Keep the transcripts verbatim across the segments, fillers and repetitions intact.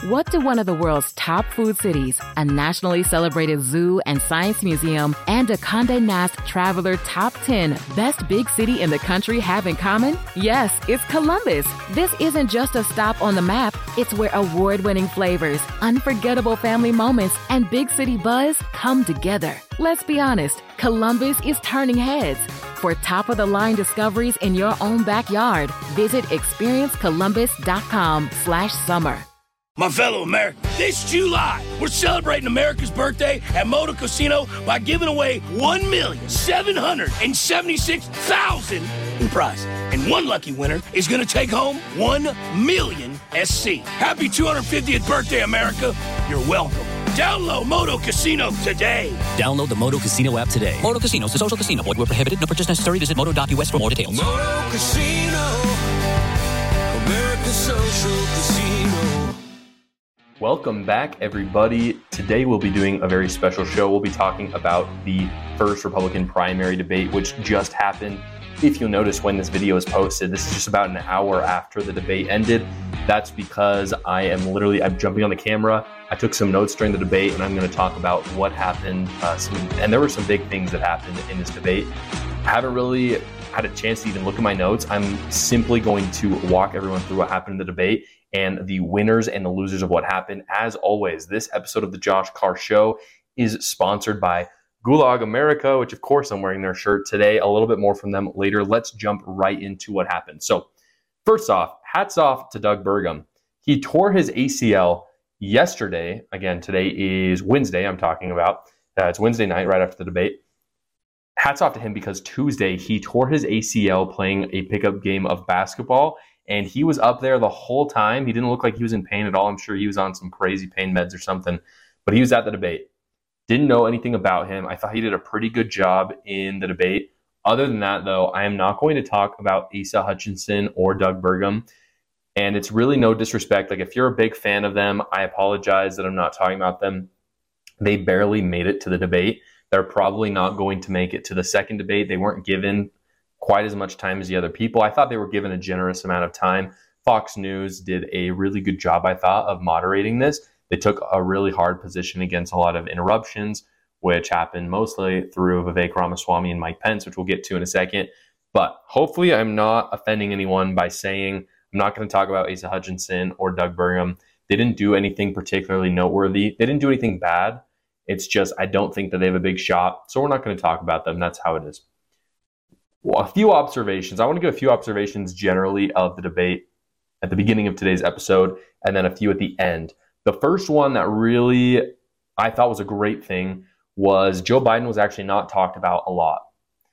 What do one of the world's top food cities, a nationally celebrated zoo and science museum, and a Condé Nast Traveler Top ten best big city in the country have in common? Yes, it's Columbus. This isn't just a stop on the map. It's where award-winning flavors, unforgettable family moments, and big city buzz come together. Let's be honest, Columbus is turning heads. For top-of-the-line discoveries in your own backyard, visit experiencecolumbus.com slash summer. My fellow Americans, this July, we're celebrating America's birthday at Moda Casino by giving away one million seven hundred seventy-six thousand dollars in prize. And one lucky winner is going to take home one million S C. Happy two hundred fiftieth birthday, America. You're welcome. Download Moto Casino today. Download the Moto Casino app today. Moto Casino is a social casino. Void where prohibited. No purchase necessary. Visit moto dot U S for more details. Moto Casino, America's social casino. Welcome back, everybody. Today we'll be doing a very special show. We'll be talking about the first Republican primary debate, which just happened. If you'll notice when this video is posted, this is just about an hour after the debate ended. That's because I am literally, I'm jumping on the camera. I took some notes during the debate, and I'm going to talk about what happened. Uh, some, and there were some big things that happened in this debate. I haven't really had a chance to even look at my notes. I'm simply going to walk everyone through what happened in the debate and the winners and the losers of what happened. As always, this episode of the Josh Carr Show is sponsored by Gulag America, which of course I'm wearing their shirt today. A little bit more from them later. Let's jump right into what happened. So first off, hats off to Doug Burgum. He tore his A C L yesterday. Again, today is Wednesday I'm talking about. Uh, it's Wednesday night right after the debate. Hats off to him because Tuesday he tore his A C L playing a pickup game of basketball. And he was up there the whole time. He didn't look like he was in pain at all. I'm sure he was on some crazy pain meds or something. But he was at the debate. Didn't know anything about him. I thought he did a pretty good job in the debate. Other than that, though, I am not going to talk about Asa Hutchinson or Doug Burgum. And it's really no disrespect. Like, if you're a big fan of them, I apologize that I'm not talking about them. They barely made it to the debate. They're probably not going to make it to the second debate. They weren't given quite as much time as the other people. I thought they were given a generous amount of time. Fox News did a really good job, I thought, of moderating this. They took a really hard position against a lot of interruptions, which happened mostly through Vivek Ramaswamy and Mike Pence, which we'll get to in a second. But hopefully I'm not offending anyone by saying I'm not going to talk about Asa Hutchinson or Doug Burgum. They didn't do anything particularly noteworthy. They didn't do anything bad. It's just I don't think that they have a big shot, so we're not going to talk about them. That's how it is. Well, a few observations. I want to give a few observations generally of the debate at the beginning of today's episode, and then a few at the end. The first one that really I thought was a great thing was Joe Biden was actually not talked about a lot.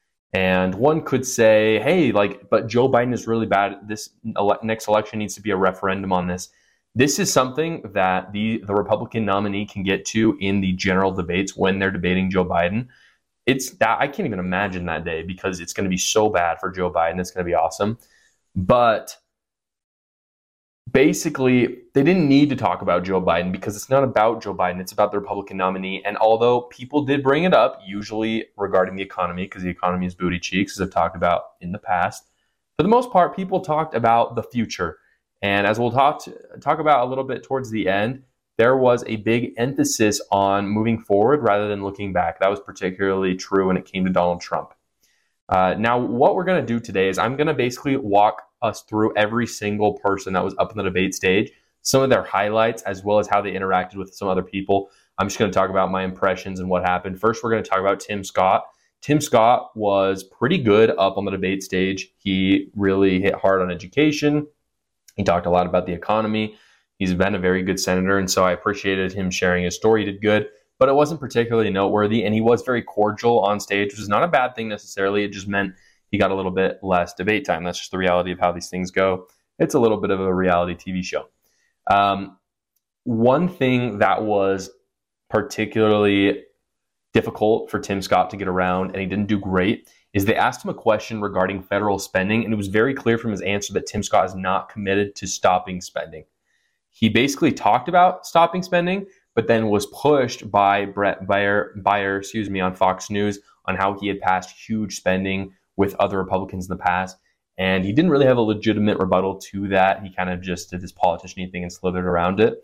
And one could say, hey, like, but Joe Biden is really bad. This ele- next election needs to be a referendum on this. This is something that the, the Republican nominee can get to in the general debates when they're debating Joe Biden. It's that I can't even imagine that day because it's going to be so bad for Joe Biden. It's going to be awesome. But basically, they didn't need to talk about Joe Biden because it's not about Joe Biden. It's about the Republican nominee. And although people did bring it up, usually regarding the economy, because the economy is booty cheeks, as I've talked about in the past, for the most part, people talked about the future. And as we'll talk to, talk about a little bit towards the end, there was a big emphasis on moving forward rather than looking back. That was particularly true when it came to Donald Trump. Uh, now, what we're going to do today is I'm going to basically walk us through every single person that was up on the debate stage, some of their highlights, as well as how they interacted with some other people. I'm just going to talk about my impressions and what happened. First, we're going to talk about Tim Scott. Tim Scott was pretty good up on the debate stage. He really hit hard on education. He talked a lot about the economy. He's been a very good senator, and so I appreciated him sharing his story. He did good, but it wasn't particularly noteworthy, and he was very cordial on stage, which is not a bad thing necessarily. It just meant he got a little bit less debate time. That's just the reality of how these things go. It's a little bit of a reality T V show. Um, one thing that was particularly difficult for Tim Scott to get around, and he didn't do great, is they asked him a question regarding federal spending, and it was very clear from his answer that Tim Scott is not committed to stopping spending. He basically talked about stopping spending, but then was pushed by Brett Baer, Baer, excuse me, on Fox News on how he had passed huge spending with other Republicans in the past. And he didn't really have a legitimate rebuttal to that. He kind of just did this politician-y thing and slithered around it.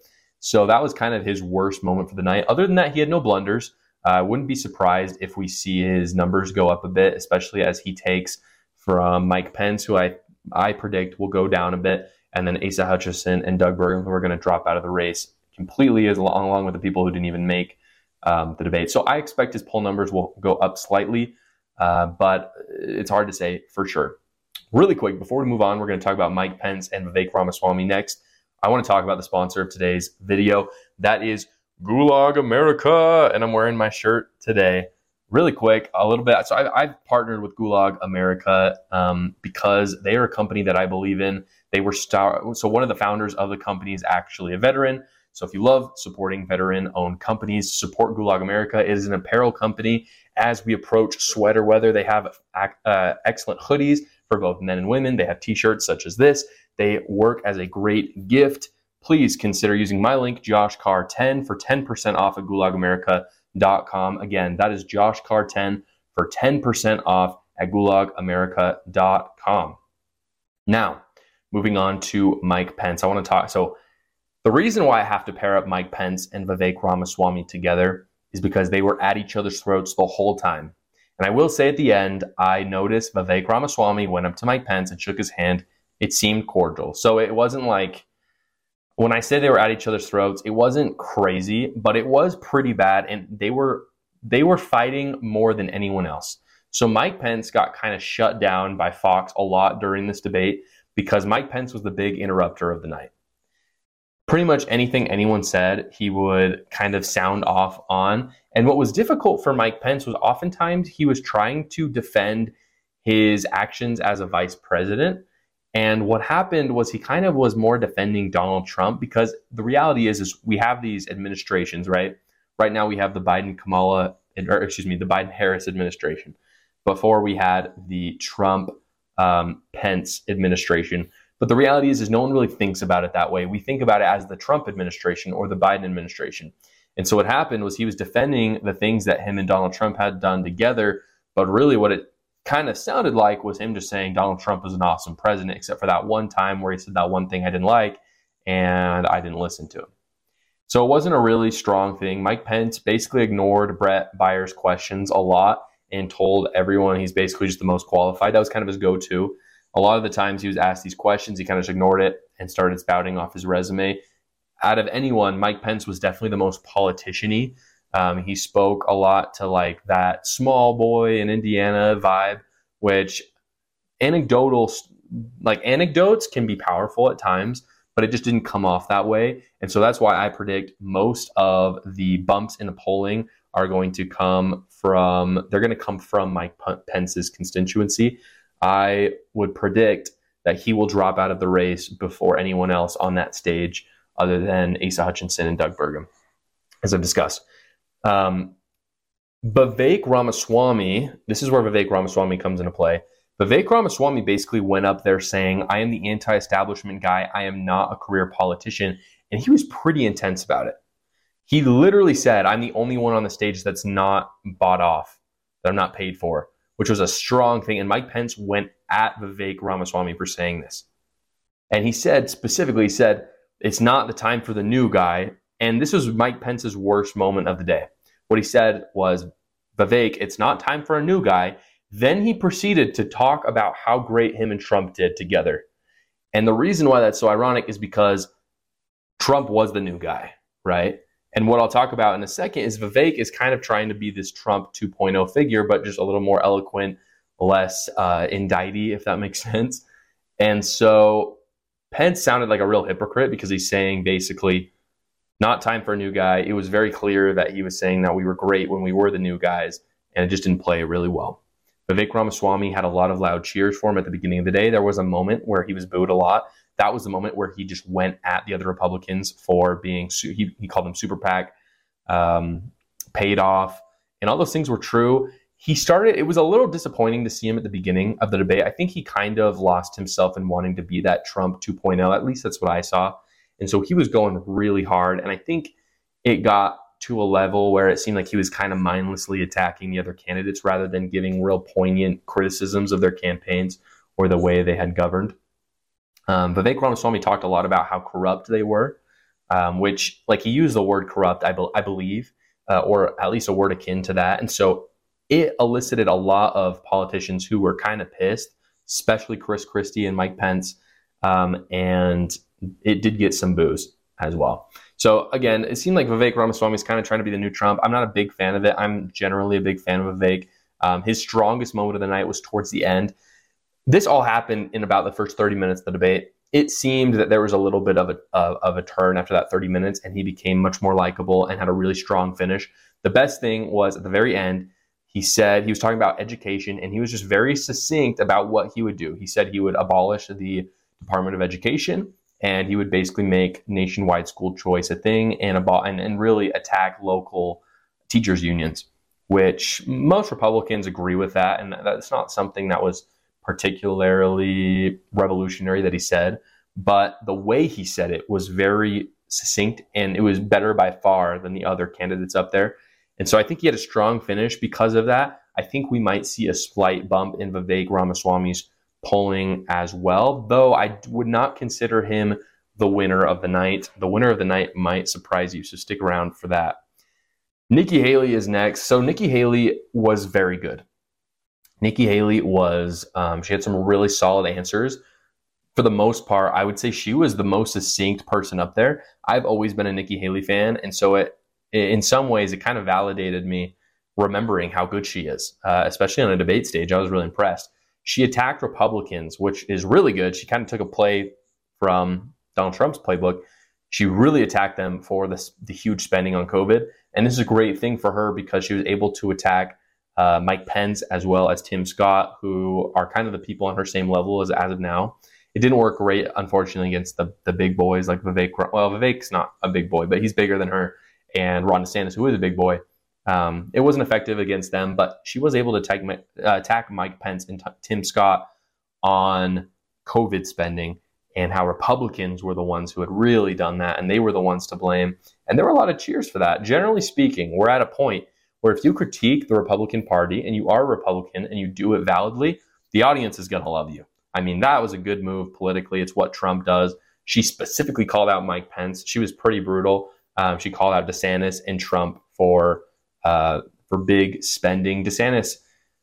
So that was kind of his worst moment for the night. Other than that, he had no blunders. I uh, wouldn't be surprised if we see his numbers go up a bit, especially as he takes from Mike Pence, who I, I predict will go down a bit, and then Asa Hutchinson and Doug Burgum, who are going to drop out of the race completely, as along, along with the people who didn't even make um, the debate. So I expect his poll numbers will go up slightly, uh, but it's hard to say for sure. Really quick, before we move on, we're going to talk about Mike Pence and Vivek Ramaswamy next. I want to talk about the sponsor of today's video. That is Gulag America, and I'm wearing my shirt today. Really quick, a little bit. So I've, I've partnered with Gulag America um, because they are a company that I believe in. They were star. So one of the founders of the company is actually a veteran. So if you love supporting veteran-owned companies, support Gulag America. It is an apparel company. As we approach sweater weather, they have uh, excellent hoodies for both men and women. They have t-shirts such as this. They work as a great gift. Please consider using my link, Josh Carr ten, for ten percent off at gulag america dot com. Again, that is Josh Carr ten for ten percent off at gulag america dot com. Now, moving on to Mike Pence. I want to talk. So the reason why I have to pair up Mike Pence and Vivek Ramaswamy together is because they were at each other's throats the whole time. And I will say at the end, I noticed Vivek Ramaswamy went up to Mike Pence and shook his hand. It seemed cordial. So it wasn't like, when I say they were at each other's throats, it wasn't crazy, but it was pretty bad. And they were they were fighting more than anyone else. So Mike Pence got kind of shut down by Fox a lot during this debate because Mike Pence was the big interrupter of the night. Pretty much anything anyone said, he would kind of sound off on. And what was difficult for Mike Pence was oftentimes he was trying to defend his actions as a vice president. And what happened was he kind of was more defending Donald Trump because the reality is, is we have these administrations, right? Right now we have the Biden-Kamala, or excuse me, the Biden-Harris administration. Before we had the Trump um, Pence administration. But the reality is, is no one really thinks about it that way. We think about it as the Trump administration or the Biden administration. And so what happened was he was defending the things that him and Donald Trump had done together. But really what it kind of sounded like was him just saying Donald Trump was an awesome president, except for that one time where he said that one thing I didn't like and I didn't listen to him. So it wasn't a really strong thing. Mike Pence basically ignored Brett Byers' questions a lot and told everyone he's basically just the most qualified. That was kind of his go-to. A lot of the times he was asked these questions, he kind of just ignored it and started spouting off his resume. Out of anyone, Mike Pence was definitely the most politician-y. Um, he spoke a lot to like that small boy in Indiana vibe, which anecdotal, like anecdotes can be powerful at times, but it just didn't come off that way. And so that's why I predict most of the bumps in the polling are going to come from, they're going to come from Mike Pence's constituency. I would predict that he will drop out of the race before anyone else on that stage other than Asa Hutchinson and Doug Burgum, as I've discussed. Um, Vivek Ramaswamy, this is where Vivek Ramaswamy comes into play. Vivek Ramaswamy basically went up there saying, I am the anti-establishment guy. I am not a career politician. And he was pretty intense about it. He literally said, I'm the only one on the stage that's not bought off, that I'm not paid for, which was a strong thing. And Mike Pence went at Vivek Ramaswamy for saying this. And he said, specifically, he said, it's not the time for the new guy. And this was Mike Pence's worst moment of the day. What he said was, Vivek, it's not time for a new guy. Then he proceeded to talk about how great him and Trump did together. And the reason why that's so ironic is because Trump was the new guy, right? And what I'll talk about in a second is Vivek is kind of trying to be this Trump two point oh figure, but just a little more eloquent, less uh, indicty, if that makes sense. And so Pence sounded like a real hypocrite because he's saying basically, not time for a new guy. It was very clear that he was saying that we were great when we were the new guys, and it just didn't play really well. Vivek Ramaswamy had a lot of loud cheers for him at the beginning of the day. There was a moment where he was booed a lot. That was the moment where he just went at the other Republicans for being, he, he called them super PAC, um, paid off, and all those things were true. He started, it was a little disappointing to see him at the beginning of the debate. I think he kind of lost himself in wanting to be that Trump two point oh. At least that's what I saw. And so he was going really hard. And I think it got to a level where it seemed like he was kind of mindlessly attacking the other candidates rather than giving real poignant criticisms of their campaigns or the way they had governed. Um, Vivek Ramaswamy talked a lot about how corrupt they were. um, which, like, he used the word corrupt, I, be- I believe, uh, or at least a word akin to that. And so it elicited a lot of politicians who were kind of pissed, especially Chris Christie and Mike Pence, um, and it did get some boos as well. So again, it seemed like Vivek Ramaswamy is kind of trying to be the new Trump. I'm not a big fan of it. I'm generally a big fan of Vivek. Um, his strongest moment of the night was towards the end. This all happened in about the first thirty minutes of the debate. It seemed that there was a little bit of a of, of a turn after that thirty minutes, and he became much more likable and had a really strong finish. The best thing was at the very end, he said he was talking about education, and he was just very succinct about what he would do. He said he would abolish the Department of Education, and he would basically make nationwide school choice a thing and, abo- and, and really attack local teachers' unions, which most Republicans agree with that. And that's not something that was particularly revolutionary that he said. But the way he said it was very succinct, and it was better by far than the other candidates up there. And so I think he had a strong finish because of that. I think we might see a slight bump in Vivek Ramaswamy's polling as well, though I would not consider him the winner of the night. The winner of the night might surprise you, so stick around for that. Nikki Haley is next. So Nikki Haley was very good. Nikki Haley was, um, she had some really solid answers. For the most part, I would say she was the most succinct person up there. I've always been a Nikki Haley fan, and so it, in some ways, it kind of validated me remembering how good she is, uh, especially on a debate stage. I was really impressed. She attacked Republicans, which is really good. She kind of took a play from Donald Trump's playbook. She really attacked them for this, the huge spending on COVID. And this is a great thing for her because she was able to attack uh, Mike Pence as well as Tim Scott, who are kind of the people on her same level as, as of now. It didn't work great, unfortunately, against the, the big boys like Vivek. Well, Vivek's not a big boy, but he's bigger than her. And Ron DeSantis, who is a big boy. Um, it wasn't effective against them, but she was able to attack, uh, attack Mike Pence and t- Tim Scott on COVID spending and how Republicans were the ones who had really done that, and they were the ones to blame. And there were a lot of cheers for that. Generally speaking, we're at a point where if you critique the Republican Party and you are a Republican and you do it validly, the audience is going to love you. I mean, that was a good move politically. It's what Trump does. She specifically called out Mike Pence. She was pretty brutal. Um, she called out DeSantis and Trump for Uh, for big spending. DeSantis,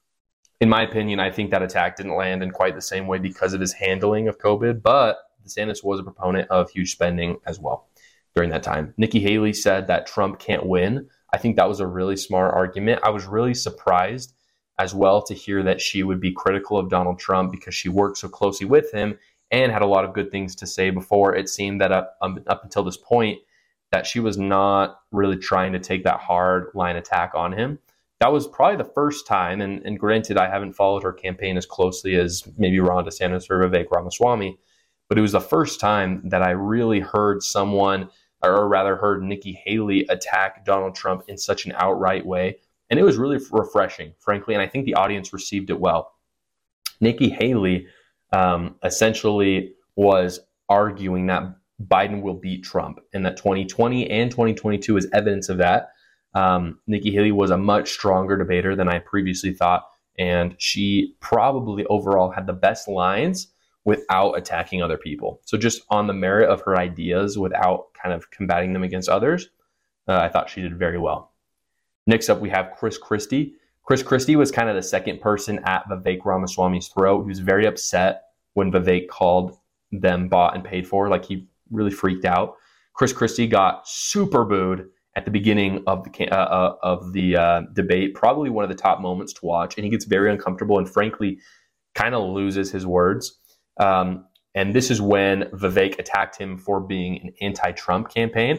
in my opinion, I think that attack didn't land in quite the same way because of his handling of COVID, but DeSantis was a proponent of huge spending as well during that time. Nikki Haley said that Trump can't win. I think that was a really smart argument. I was really surprised as well to hear that she would be critical of Donald Trump because she worked so closely with him and had a lot of good things to say before. It seemed that up, um, up until this point, that she was not really trying to take that hard line attack on him. That was probably the first time, and, and granted, I haven't followed her campaign as closely as maybe Ron DeSantis or Vivek Ramaswamy, but it was the first time that I really heard someone, or rather heard Nikki Haley attack Donald Trump in such an outright way, and it was really refreshing, frankly, and I think the audience received it well. Nikki Haley um, essentially was arguing that Biden will beat Trump, and that twenty twenty and twenty twenty-two is evidence of that. Um, Nikki Haley was a much stronger debater than I previously thought, and she probably overall had the best lines without attacking other people. So just on the merit of her ideas without kind of combating them against others, uh, I thought she did very well. Next up, we have Chris Christie. Chris Christie was kind of the second person at Vivek Ramaswamy's throat. He was very upset when Vivek called them bought and paid for. Like, he really freaked out. Chris Christie got super booed at the beginning of the uh, of the uh, debate, probably one of the top moments to watch, and he gets very uncomfortable and frankly kind of loses his words. Um, and this is when Vivek attacked him for being an anti-Trump campaign.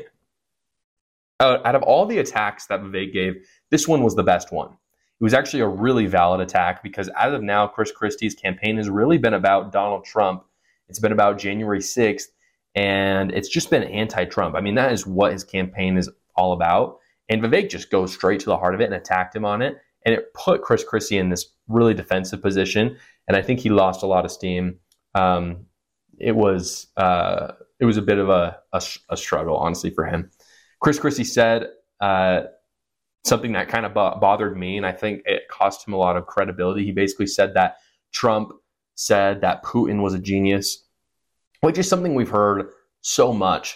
Uh, out of all the attacks that Vivek gave, this one was the best one. It was actually a really valid attack because as of now, Chris Christie's campaign has really been about Donald Trump. It's been about January sixth. And it's just been anti-Trump. I mean, that is what his campaign is all about. And Vivek just goes straight to the heart of it and attacked him on it. And it put Chris Christie in this really defensive position. And I think he lost a lot of steam. Um, it was uh, it was a bit of a, a, a struggle, honestly, for him. Chris Christie said uh, something that kind of bo- bothered me, and I think it cost him a lot of credibility. He basically said that Trump said that Putin was a genius, which is something we've heard so much.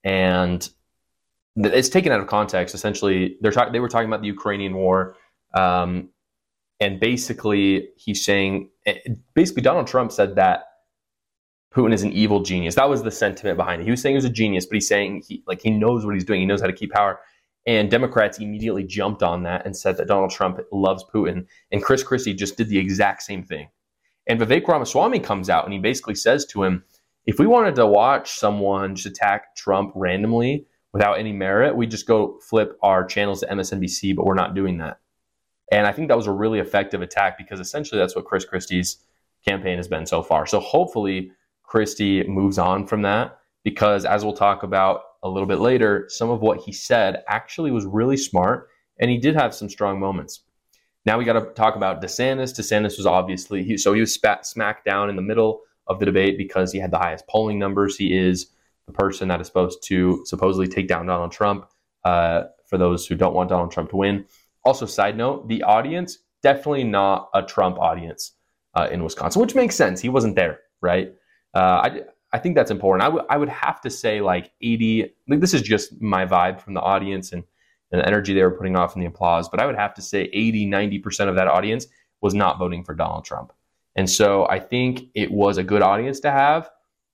and it's taken out of context. Essentially, they're talk- they were talking about the Ukrainian war, um, and basically he's saying, basically Donald Trump said that Putin is an evil genius. That was the sentiment behind it. He was saying he was a genius, but he's saying he like he knows what he's doing. He knows how to keep power. And Democrats immediately jumped on that and said that Donald Trump loves Putin. And Chris Christie just did the exact same thing. And Vivek Ramaswamy comes out and he basically says to him, if we wanted to watch someone just attack Trump randomly without any merit, we just go flip our channels to M S N B C, but we're not doing that. And I think that was a really effective attack because essentially that's what Chris Christie's campaign has been so far. So hopefully Christie moves on from that because, as we'll talk about a little bit later, some of what he said actually was really smart, and he did have some strong moments. Now we got to talk about DeSantis. DeSantis was obviously, he, so he was spat, smacked down in the middle of the debate because he had the highest polling numbers. He is the person that is supposed to supposedly take down Donald Trump, uh, for those who don't want Donald Trump to win. Also, side note, the audience, definitely not a Trump audience uh, in Wisconsin, which makes sense. He wasn't there, right? Uh, I, I think that's important. I, w- I would have to say like eighty, like this is just my vibe from the audience and, and the energy they were putting off in the applause, but I would have to say eighty, ninety percent of that audience was not voting for Donald Trump. And so I think it was a good audience to have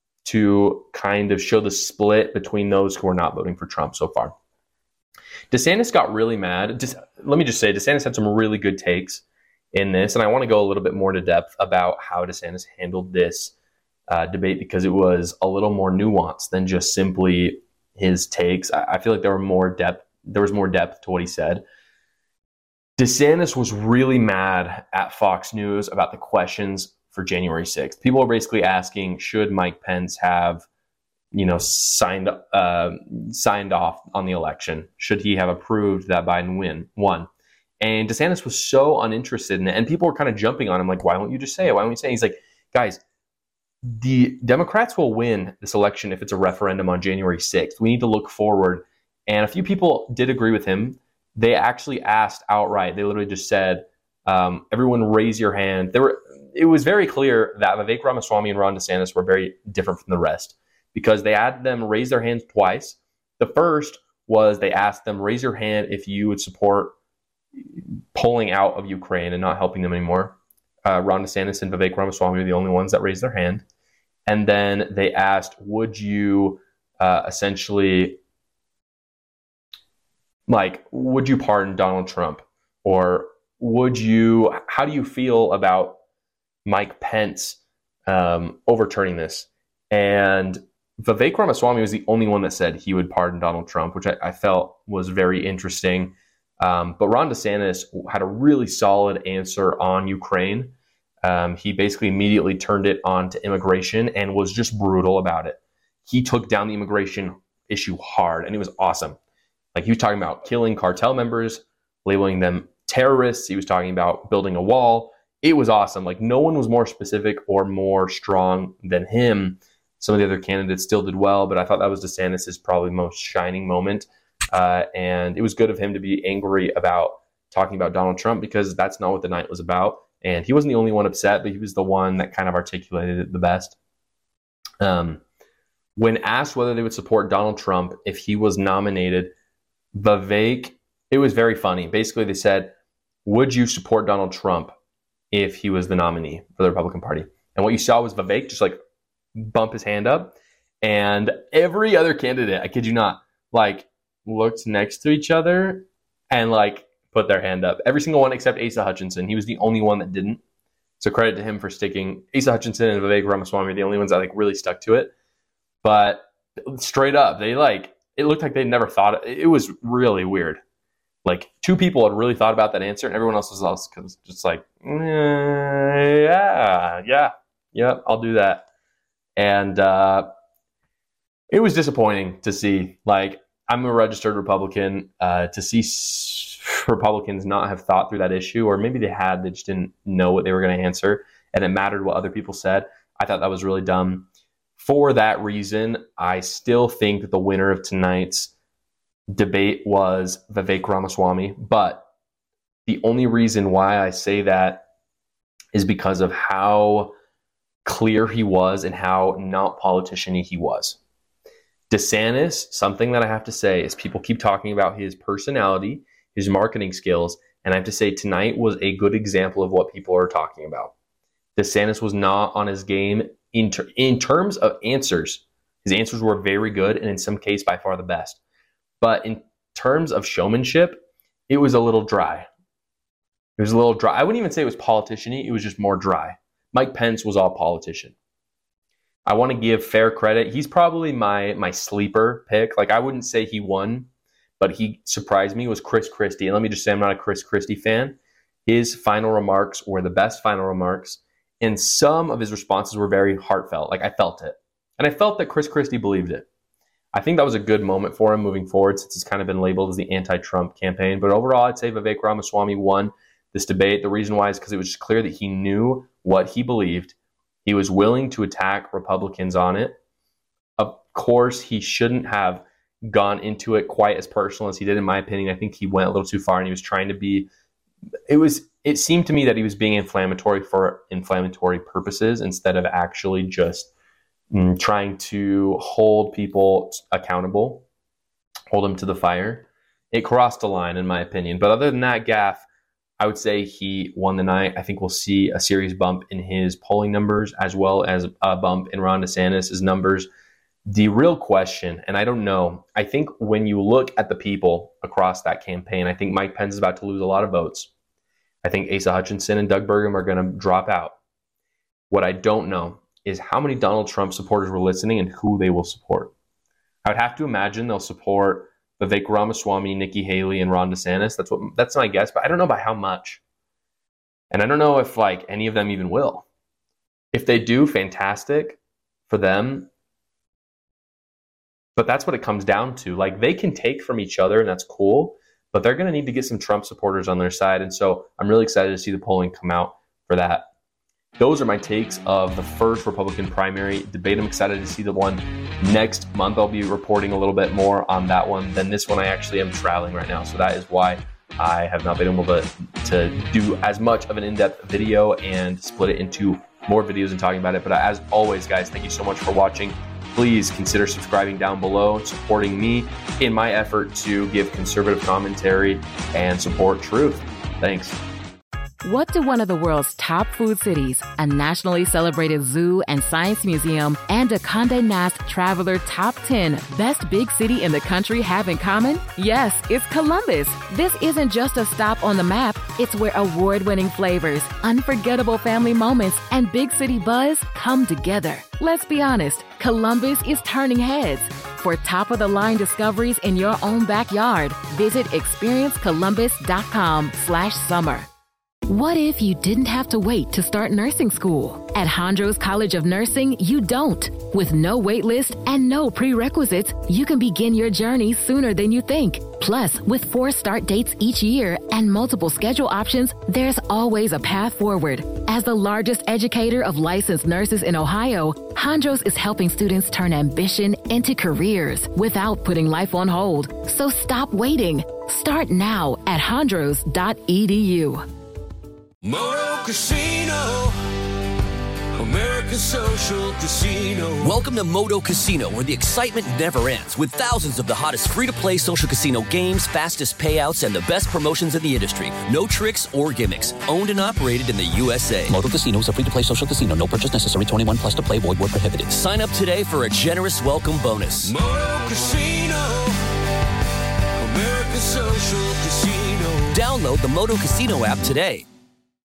to kind of show the split between those who are not voting for Trump so far. DeSantis got really mad. Just, let me just say, DeSantis had some really good takes in this, and I want to go a little bit more to depth about how DeSantis handled this Uh, debate because it was a little more nuanced than just simply his takes. I, I feel like there were more depth. There was more depth to what he said. DeSantis was really mad at Fox News about the questions for January sixth. People are basically asking, should Mike Pence have, you know, signed uh, signed off on the election? Should he have approved that Biden win won? And DeSantis was so uninterested in it, and people were kind of jumping on him, like, why won't you just say it? Why won't you say it? He's like, guys, the Democrats will win this election if it's a referendum on January sixth. We need to look forward. And a few people did agree with him. They actually asked outright. They literally just said, um, everyone raise your hand. There were, it was very clear that Vivek Ramaswamy and Ron DeSantis were very different from the rest because they had them raise their hands twice. The first was they asked them, raise your hand if you would support pulling out of Ukraine and not helping them anymore. Uh, Ron DeSantis and Vivek Ramaswamy were the only ones that raised their hand. And then they asked, would you uh, essentially, like, would you pardon Donald Trump? Or would you, how do you feel about Mike Pence um, overturning this? And Vivek Ramaswamy was the only one that said he would pardon Donald Trump, which I, I felt was very interesting. Um, but Ron DeSantis had a really solid answer on Ukraine. Um, he basically immediately turned it on to immigration and was just brutal about it. He took down the immigration issue hard, and it was awesome. Like, he was talking about killing cartel members, labeling them terrorists. He was talking about building a wall. It was awesome. Like, no one was more specific or more strong than him. Some of the other candidates still did well, but I thought that was DeSantis' probably most shining moment. Uh, and it was good of him to be angry about talking about Donald Trump because that's not what the night was about. And he wasn't the only one upset, but he was the one that kind of articulated it the best. Um, when asked whether they would support Donald Trump if he was nominated, Vivek, it was very funny. Basically, they said, would you support Donald Trump if he was the nominee for the Republican Party? And what you saw was Vivek just like bump his hand up. And every other candidate, I kid you not, like looked next to each other and like put their hand up. Every single one except Asa Hutchinson. He was the only one that didn't. So credit to him for sticking. Asa Hutchinson and Vivek Ramaswamy are the only ones that like really stuck to it. But straight up, they like, it looked like they never thought it. It was really weird. Like two people had really thought about that answer and everyone else was just like, eh, yeah, yeah, yeah, I'll do that. And uh, it was disappointing to see. Like, I'm a registered Republican, uh, to see s- Republicans not have thought through that issue, or maybe they had, they just didn't know what they were going to answer, and it mattered what other people said. I thought that was really dumb. For that reason, I still think that the winner of tonight's debate was Vivek Ramaswamy, but the only reason why I say that is because of how clear he was and how not politician-y he was. DeSantis, something that I have to say is people keep talking about his personality, his marketing skills, and I have to say tonight was a good example of what people are talking about. DeSantis was not on his game in, ter- in terms of answers. His answers were very good, and in some case, by far the best. But in terms of showmanship, it was a little dry. It was a little dry. I wouldn't even say it was politician-y. It was just more dry. Mike Pence was all politician. I want to give fair credit. He's probably my my sleeper pick. Like, I wouldn't say he won, but he surprised me, was Chris Christie. And let me just say I'm not a Chris Christie fan. His final remarks were the best final remarks, and some of his responses were very heartfelt. Like, I felt it. And I felt that Chris Christie believed it. I think that was a good moment for him moving forward, since it's kind of been labeled as the anti-Trump campaign. But overall, I'd say Vivek Ramaswamy won this debate. The reason why is because it was just clear that he knew what he believed. He was willing to attack Republicans on it. Of course, he shouldn't have gone into it quite as personal as he did, in my opinion. I think he went a little too far, and he was trying to be, it was, it seemed to me that he was being inflammatory for inflammatory purposes instead of actually just mm, trying to hold people accountable, hold them to the fire. It crossed a line, in my opinion. But other than that gaffe, I would say he won the night. I think we'll see a serious bump in his polling numbers, as well as a bump in Ron DeSantis' numbers. The real question, and I don't know, I think when you look at the people across that campaign, I think Mike Pence is about to lose a lot of votes. I think Asa Hutchinson and Doug Burgum are going to drop out. What I don't know is how many Donald Trump supporters were listening and who they will support. I would have to imagine they'll support Vivek Ramaswamy, Nikki Haley, and Ron DeSantis. That's what that's my guess, but I don't know by how much. And I don't know if like any of them even will. If they do, fantastic for them. But that's what it comes down to. Like, they can take from each other, and that's cool, but they're going to need to get some Trump supporters on their side. And so I'm really excited to see the polling come out for that. Those are my takes of the first Republican primary debate. I'm excited to see the one next month. I'll be reporting a little bit more on that one than this one. I actually am traveling right now, so that is why I have not been able to, to do as much of an in-depth video and split it into more videos and talking about it. But as always, guys, thank you so much for watching. Please consider subscribing down below and supporting me in my effort to give conservative commentary and support truth. Thanks. What do one of the world's top food cities, a nationally celebrated zoo and science museum, and a Condé Nast Traveler Top ten Best Big City in the Country have in common? Yes, it's Columbus. This isn't just a stop on the map. It's where award-winning flavors, unforgettable family moments, and big city buzz come together. Let's be honest, Columbus is turning heads. For top-of-the-line discoveries in your own backyard, visit experience columbus dot com slash summer. What if you didn't have to wait to start nursing school? At Hondros College of Nursing, you don't. With no wait list and no prerequisites, you can begin your journey sooner than you think. Plus, with four start dates each year and multiple schedule options, there's always a path forward. As the largest educator of licensed nurses in Ohio, Hondros is helping students turn ambition into careers without putting life on hold. So stop waiting. Start now at hondros dot e d u. Moto Casino, America's social casino. Welcome to Moto Casino, where the excitement never ends, with thousands of the hottest free-to-play social casino games, fastest payouts, and the best promotions in the industry. No tricks or gimmicks. Owned and operated in the U S A. Moto Casino is a free-to-play social casino. No purchase necessary. twenty-one plus to play. Void where prohibited. Sign up today for a generous welcome bonus. Moto Casino, America's social casino. Download the Moto Casino app today.